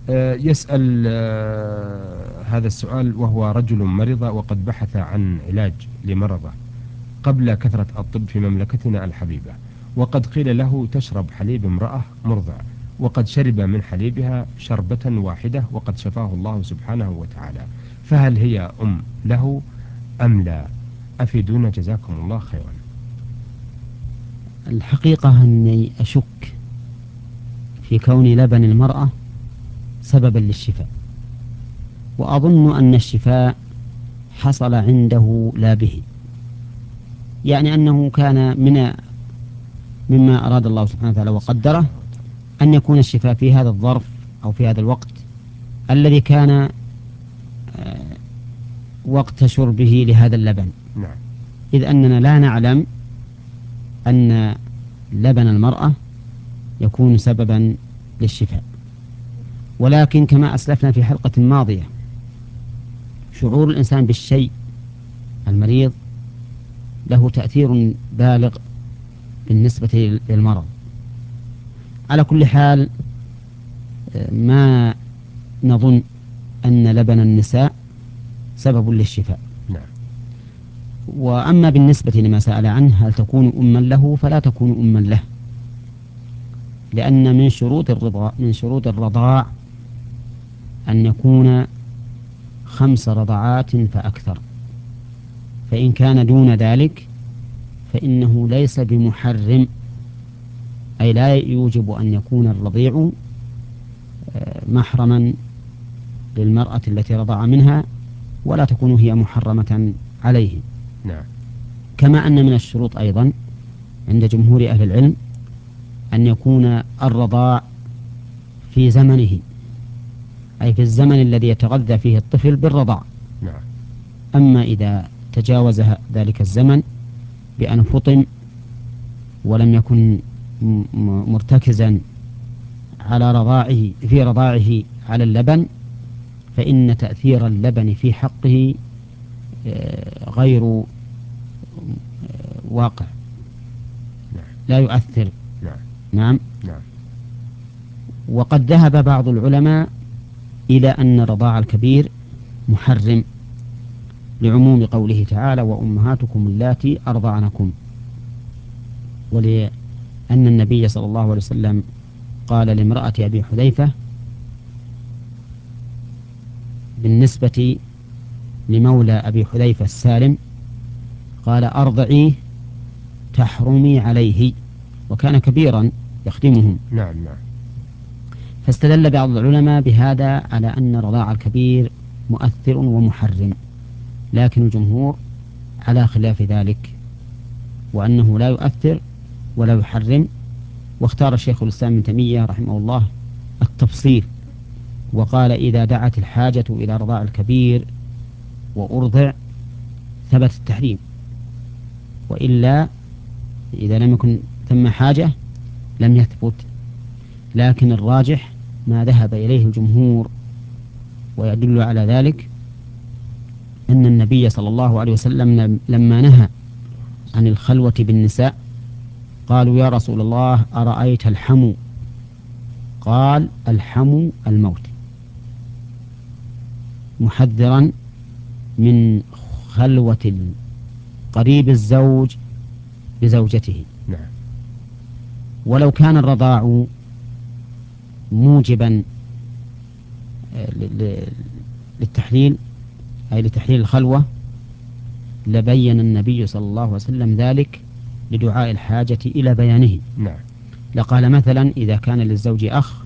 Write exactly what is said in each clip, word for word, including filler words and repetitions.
آه، يسأل آه، هذا السؤال وهو رجل مرض وقد بحث عن علاج لمرضه قبل كثرة الطب في مملكتنا الحبيبة، وقد قيل له تشرب حليب امرأة مرضع، وقد شرب من حليبها شربة واحدة وقد شفاه الله سبحانه وتعالى، فهل هي أم له أم لا؟ أفيدونا جزاكم الله خيرا. الحقيقة أني أشك في كون لبن المرأة سببا للشفاء، وأظن أن الشفاء حصل عنده لا به، يعني أنه كان من مما أراد الله سبحانه وتعالى وقدره أن يكون الشفاء في هذا الظرف أو في هذا الوقت الذي كان وقت شربه لهذا اللبن. نعم. إذ أننا لا نعلم أن لبن المرأة يكون سببا للشفاء، ولكن كما أسلفنا في حلقة ماضية شعور الإنسان بالشيء المريض له تأثير بالغ بالنسبة للمرض. على كل حال ما نظن أن لبن النساء سبب للشفاء. نعم. وأما بالنسبة لما سأل عنه هل تكون أما له، فلا تكون أما له، لأن من شروط الرضاع من شروط الرضاع أن يكون خمس رضعات فأكثر، فإن كان دون ذلك فإنه ليس بمحرم، أي لا يوجب أن يكون الرضيع محرما للمرأة التي رضع منها، ولا تكون هي محرمة عليه. نعم. كما أن من الشروط أيضا عند جمهور أهل العلم أن يكون الرضاع في زمنه، أي في الزمن الذي يتغذى فيه الطفل بالرضاع. نعم. أما إذا تجاوز ذلك الزمن بأن فطم ولم يكن مرتكزا على رضاعه في رضاعه على اللبن، فإن تأثير اللبن في حقه غير واقع، لا يؤثر. نعم. نعم. نعم. وقد ذهب بعض العلماء إلى أن رضاع الكبير محرم لعموم قوله تعالى وأمهاتكم اللاتي أرضعنكم، ولأن النبي صلى الله عليه وسلم قال لامرأة أبي حذيفة بالنسبة لمولى أبي حذيفة السالم قال أرضعيه تحرمي عليه، وكان كبيرا يخدمهم. نعم. نعم. فاستدل بعض العلماء بهذا على أن رضاع الكبير مؤثر ومحرم، لكن الجمهور على خلاف ذلك، وأنه لا يؤثر ولا يحرم. واختار الشيخ الإسلام ابن تيمية رحمه الله التفصيل، وقال إذا دعت الحاجة إلى رضاع الكبير وأرضع ثبت التحريم، وإلا إذا لم يكن ثم حاجة لم يثبت. لكن الراجح ما ذهب إليه الجمهور، ويدل على ذلك أن النبي صلى الله عليه وسلم لما نهى عن الخلوة بالنساء قالوا يا رسول الله أرأيت الحمو؟ قال الحمو الموت، محذرا من خلوة قريب الزوج بزوجته. نعم. ولو كان الرضاع موجبا للتحليل أي لتحليل الخلوة لبين النبي صلى الله عليه وسلم ذلك لدعاء الحاجة إلى بيانه. نعم. لقال مثلا إذا كان للزوج أخ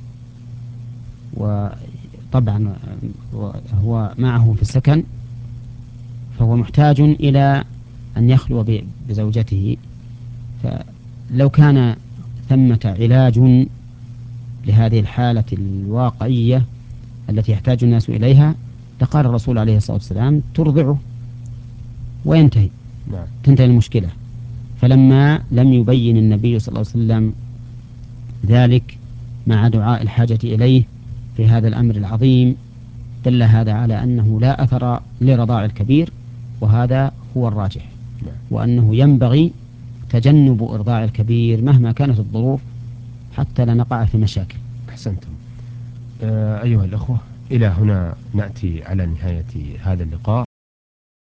وطبعا هو معه في السكن فهو محتاج إلى أن يخلو بزوجته، فلو كان ثمة علاج لهذه الحالة الواقعية التي يحتاج الناس إليها لقال الرسول عليه الصلاة والسلام ترضعه وينتهي. نعم. تنتهي المشكلة. فلما لم يبين النبي صلى الله عليه وسلم ذلك مع دعاء الحاجة إليه في هذا الأمر العظيم دل هذا على أنه لا أثر لرضاع الكبير، وهذا هو الراجح. نعم. وأنه ينبغي تجنب إرضاع الكبير مهما كانت الظروف حتى لا نقع في مشاكل. أحسنتم. أيها الأخوة، إلى هنا نأتي على نهاية هذا اللقاء.